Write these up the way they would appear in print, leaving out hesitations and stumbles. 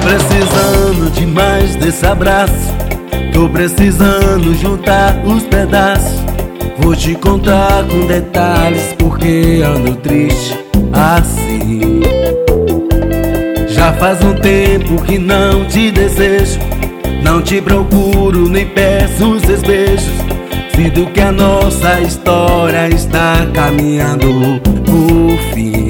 precisando demais desse abraço. Tô precisando juntar os pedaços. Vou te contar com detalhes porque ando triste assim. Já faz um tempo que não te desejo, não te procuro nem peço os seus beijos. Sinto que a nossa história está caminhando por fim.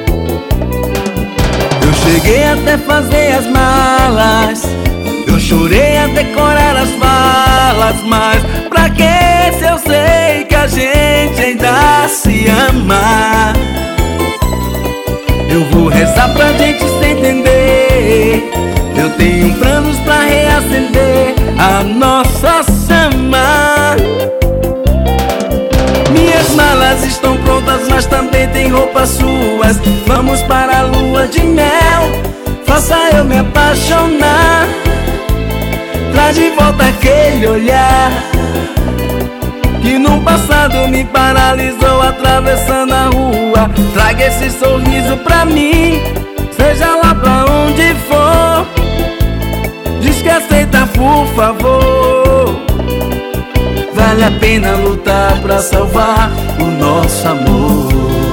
Eu cheguei até fazer as malas, eu chorei a decorar as falas, mas pra que se eu sei que a gente ainda se ama? Eu vou rezar pra gente se entender. Eu tenho planos pra reacender a nossa chama. Minhas malas estão prontas, mas também tem roupas suas. Vamos para a lua de mel, faça eu me apaixonar. Traz de volta aquele olhar que no passado me paralisou atravessando a rua. Traga esse sorriso pra mim, seja lá pra onde for. Diz que aceita, por favor. Vale a pena lutar pra salvar o nosso amor.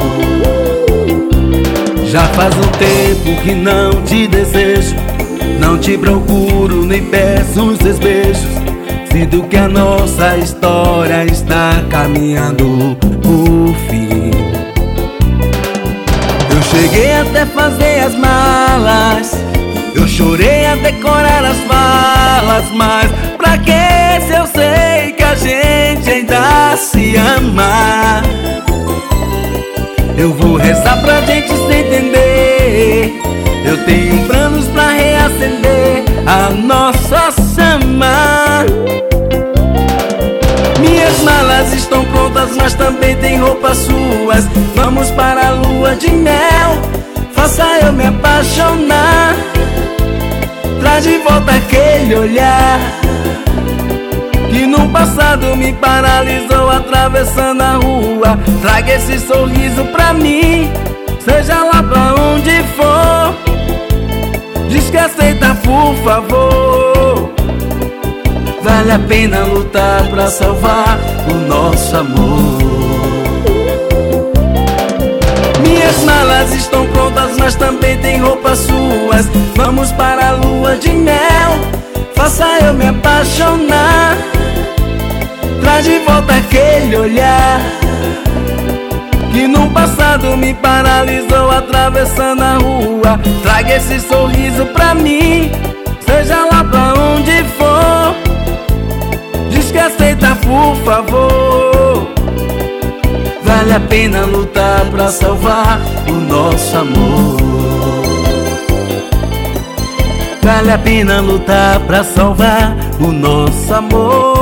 Já faz um tempo que não te desejo, não te procuro nem peço os seus beijos. Sinto que a nossa história está caminhando por fim. Eu cheguei até fazer as malas, eu chorei a decorar as falas, mas pra que se eu sei que a gente ainda se ama? Eu vou rezar pra gente se entender. Eu tenho planos pra reacender a nossa chama. Minhas malas estão prontas, mas também tem roupas suas. Vamos para a lua de mel, faça eu me apaixonar. Traz de volta aquele olhar que no passado me paralisou atravessando a rua. Traga esse sorriso pra mim, seja lá pra onde for. Diz que aceita, por favor. Vale a pena lutar pra salvar o nosso amor. Minhas malas estão prontas, mas também tem roupas suas. Vamos para a lua de mel, faça eu me apaixonar. Traz de volta aquele olhar que no passado me paralisou atravessando a rua. Traga esse sorriso pra mim, seja lá pra onde for. Diz que aceita, por favor. Vale a pena lutar pra salvar o nosso amor. Vale a pena lutar pra salvar o nosso amor.